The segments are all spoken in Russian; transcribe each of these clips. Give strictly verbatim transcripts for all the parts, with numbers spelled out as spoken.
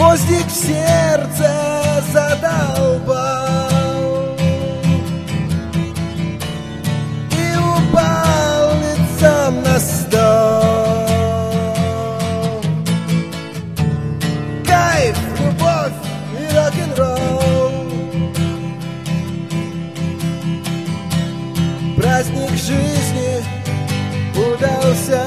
гвоздик в сердце задолбал и упал лицом на стол. Кайф, любовь и рок-н-ролл, праздник жизни удался.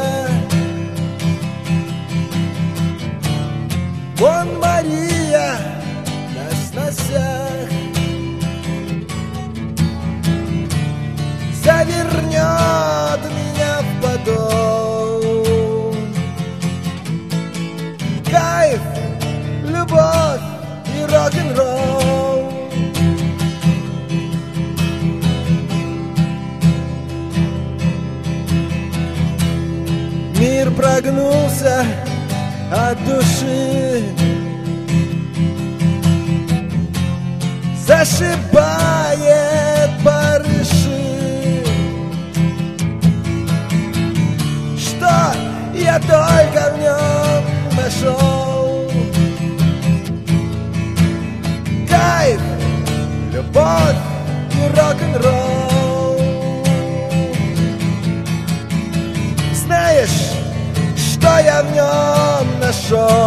Вон Мария на сносях завернет меня в подол. Кайф, любовь и рок-н-ролл. Мир прогнулся от души, зашибает барыши. Что я только в нем нашел? Кайф, любовь и рок-н-ролл. Знаешь, что я в нем нашел?